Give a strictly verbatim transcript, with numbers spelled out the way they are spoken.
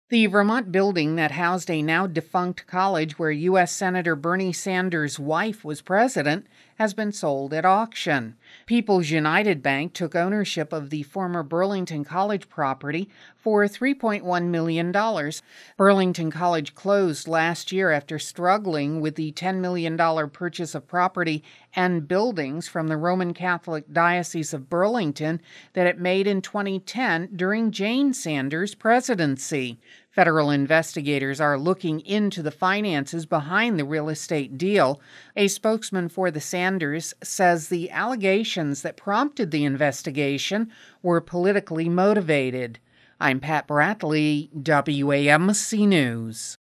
The Vermont building that housed a now defunct college where U S Senator Bernie Sanders' wife was president has been sold at auction. People's United Bank took ownership of the former Burlington College property for three point one million dollars. Burlington College closed last year after struggling with the ten million dollars purchase of property and buildings from the Roman Catholic Diocese of Burlington that it made in twenty ten during Jane Sanders' presidency. Federal investigators are looking into the finances behind the real estate deal. A spokesman for the Sanders says the allegations that prompted the investigation were politically motivated. I'm Pat Bradley, W A M C News.